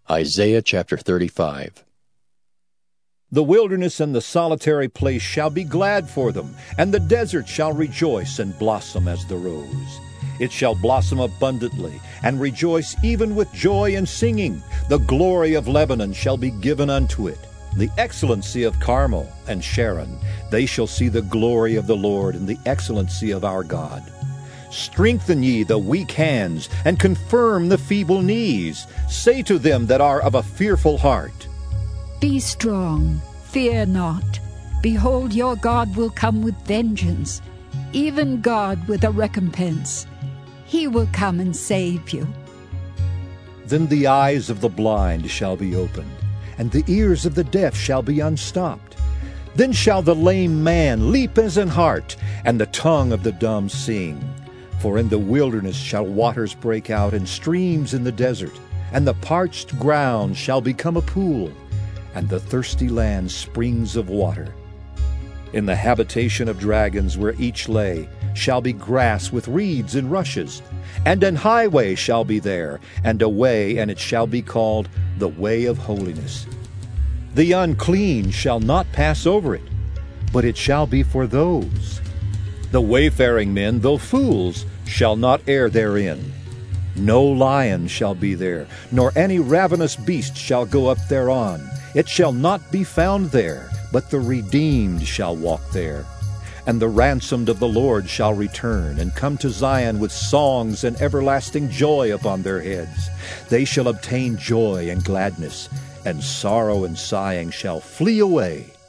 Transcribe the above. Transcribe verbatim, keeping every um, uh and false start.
Isaiah chapter thirty-five. The wilderness and the solitary place shall be glad for them, and the desert shall rejoice and blossom as the rose. It shall blossom abundantly, and rejoice even with joy and singing. The glory of Lebanon shall be given unto it, the excellency of Carmel and Sharon. They shall see the glory of the Lord and the excellency of our God. Strengthen ye the weak hands, and confirm the feeble knees. Say to them that are of a fearful heart, Be strong, fear not. Behold, your God will come with vengeance, even God with a recompense. He will come and save you. Then the eyes of the blind shall be opened, and the ears of the deaf shall be unstopped. Then shall the lame man leap as an hart, and the tongue of the dumb sing. For in the wilderness shall waters break out, and streams in the desert, and the parched ground shall become a pool, and the thirsty land springs of water. In the habitation of dragons where each lay shall be grass with reeds and rushes, and an highway shall be there, and a way, and it shall be called the way of holiness. The unclean shall not pass over it, but it shall be for those. The wayfaring men, though fools, shall not err therein. No lion shall be there, nor any ravenous beast shall go up thereon. It shall not be found there, but the redeemed shall walk there. And the ransomed of the Lord shall return, and come to Zion with songs and everlasting joy upon their heads. They shall obtain joy and gladness, and sorrow and sighing shall flee away.